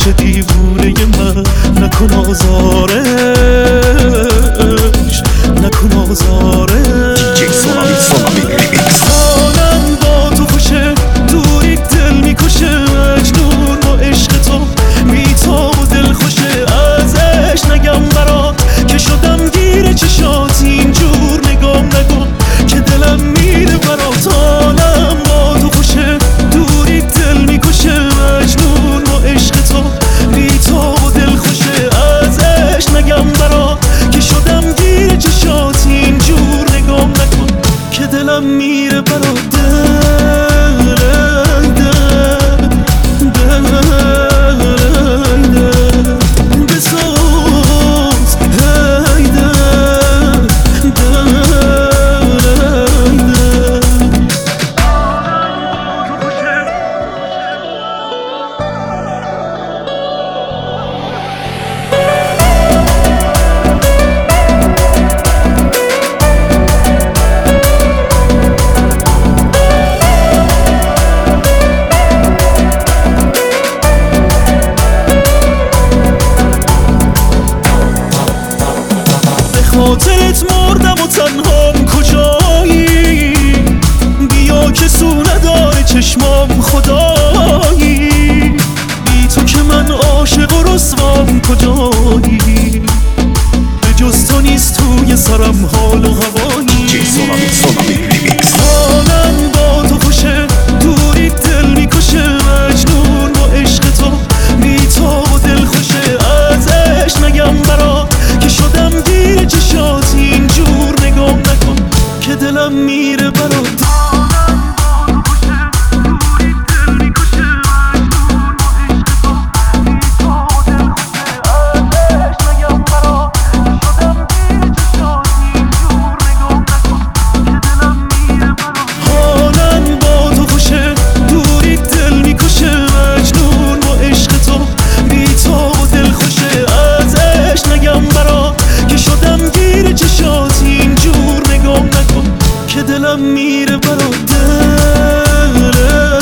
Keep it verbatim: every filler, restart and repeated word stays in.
میشه دیوونه من، نکن آزارش، نکن آزارش. دیجی سونامی سونامی ریمیکس. حالم با تو خوشه، دوری دل میکشه، مجنون با عشق تو بیتاب و دل خوشه. ازش نگم برات که شدم گیر چشات، اینجور نگام نکن که دلم میره برات. حالم با تو خوشه، دوری دل میکشه، مجنون با عشق تو بیتاب و دل خوشه. ازش نگم برات که شدم گیر چشات، اینجور نگام نکن که دلم میره برات. خاطرت مردم و تنهام کجایی، بیا که سو نداره چشمام خدایی. بی تو که من عاشق و رسوام کجایی، به جز تو نیست توی سرم حال و هوایی. دیجی سونامی سونامی ریمیکس. حالم با تو خوشه، دوری دل میکشه، مجنون با عشق تو بی‌تاب و دل خوشه. ازش نگم برات که شدم گیر چشات، اینجور نگام نکن که دلم میره برات. دلم میره برات، دلم